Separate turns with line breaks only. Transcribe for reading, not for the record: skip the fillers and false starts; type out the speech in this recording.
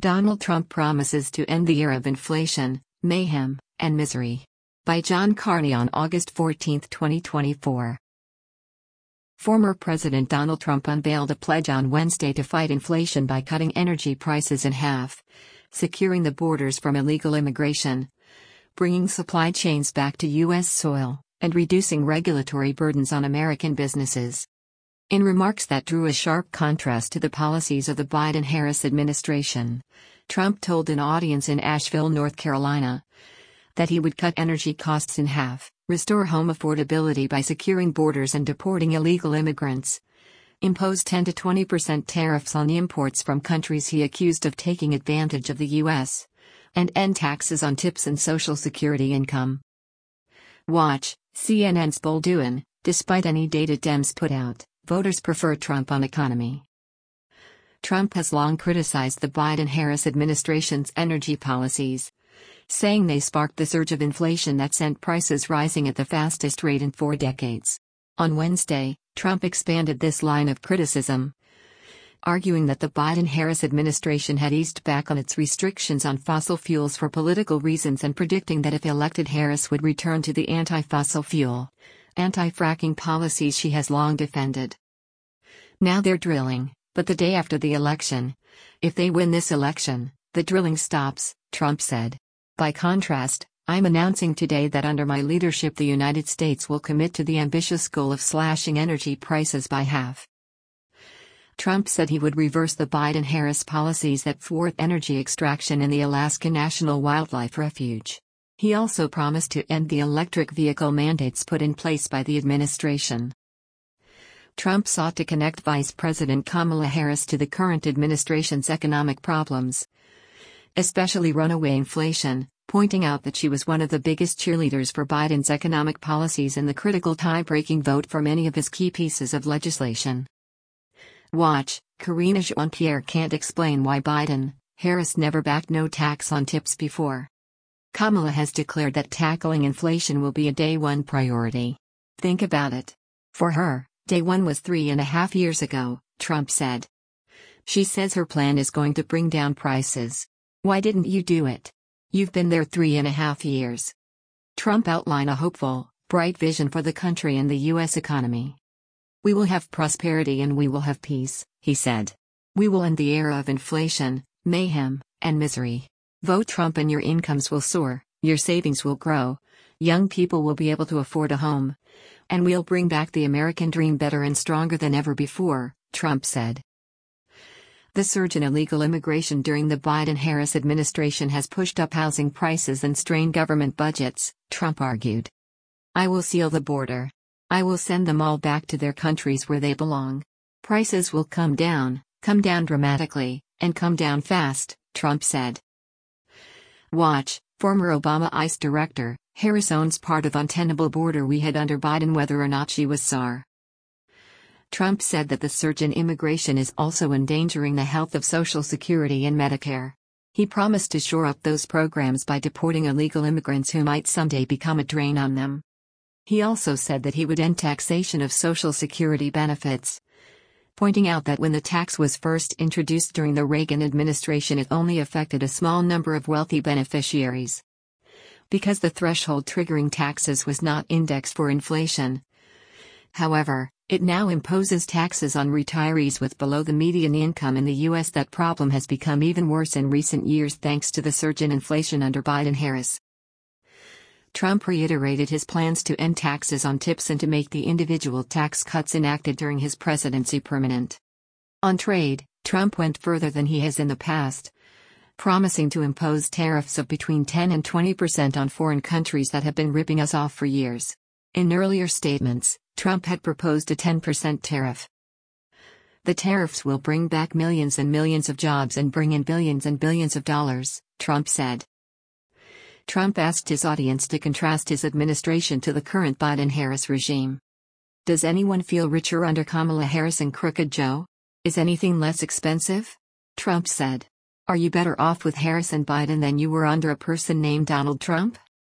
Donald Trump promises to end the era of inflation, mayhem, and misery. By John Carney on August 14, 2024. Former President Donald Trump unveiled a pledge on Wednesday to fight inflation by cutting energy prices in half, securing the borders from illegal immigration, bringing supply chains back to U.S. soil, and reducing regulatory burdens on American businesses. In remarks that drew a sharp contrast to the policies of the Biden-Harris administration, Trump told an audience in Asheville, North Carolina, that he would cut energy costs in half, restore home affordability by securing borders and deporting illegal immigrants, impose 10 to 20% tariffs on imports from countries he accused of taking advantage of the U.S., and end taxes on tips and Social Security income. Watch, CNN's Bolduan, despite any data Dems put out, voters prefer Trump on economy. Trump has long criticized the Biden-Harris administration's energy policies, saying they sparked the surge of inflation that sent prices rising at the fastest rate in 4 decades. On Wednesday, Trump expanded this line of criticism, arguing that the Biden-Harris administration had eased back on its restrictions on fossil fuels for political reasons and predicting that if elected Harris would return to the anti-fossil fuel, anti-fracking policies she has long defended. Now they're drilling, but the day after the election, if they win this election, the drilling stops, Trump said. By contrast, I'm announcing today that under my leadership the United States will commit to the ambitious goal of slashing energy prices by half. Trump said he would reverse the Biden-Harris policies that thwart energy extraction in the Alaska National Wildlife Refuge. He also promised to end the electric vehicle mandates put in place by the administration. Trump sought to connect Vice President Kamala Harris to the current administration's economic problems, especially runaway inflation, pointing out that she was one of the biggest cheerleaders for Biden's economic policies in the critical tie-breaking vote for many of his key pieces of legislation. Watch, Karine Jean-Pierre can't explain why Biden-Harris never backed no tax on tips before. Kamala has declared that tackling inflation will be a day one priority. Think about it. For her, day one was 3.5 years ago, Trump said. She says her plan is going to bring down prices. Why didn't you do it? You've been there 3.5 years. Trump outlined a hopeful, bright vision for the country and the U.S. economy. We will have prosperity and we will have peace, he said. We will end the era of inflation, mayhem, and misery. Vote Trump and your incomes will soar, your savings will grow, young people will be able to afford a home, and we'll bring back the American dream better and stronger than ever before, Trump said. The surge in illegal immigration during the Biden-Harris administration has pushed up housing prices and strained government budgets, Trump argued. I will seal the border. I will send them all back to their countries where they belong. Prices will come down dramatically, and come down fast, Trump said. Watch, former Obama ICE director, Harris owns part of untenable border we had under Biden whether or not she was SAR. Trump said that the surge in immigration is also endangering the health of Social Security and Medicare. He promised to shore up those programs by deporting illegal immigrants who might someday become a drain on them. He also said that he would end taxation of Social Security benefits, pointing out that when the tax was first introduced during the Reagan administration it only affected a small number of wealthy beneficiaries. Because the threshold triggering taxes was not indexed for inflation. However, it now imposes taxes on retirees with below the median income in the U.S. That problem has become even worse in recent years thanks to the surge in inflation under Biden-Harris. Trump reiterated his plans to end taxes on tips and to make the individual tax cuts enacted during his presidency permanent. On trade, Trump went further than he has in the past, promising to impose tariffs of between 10 and 20% on foreign countries that have been ripping us off for years. In earlier statements, Trump had proposed a 10% tariff. The tariffs will bring back millions and millions of jobs and bring in billions and billions of dollars, Trump said. Trump asked his audience to contrast his administration to the current Biden-Harris regime. Does anyone feel richer under Kamala Harris and Crooked Joe? Is anything less expensive? Trump said. Are you better off with Harris and Biden than you were under a person named Donald Trump?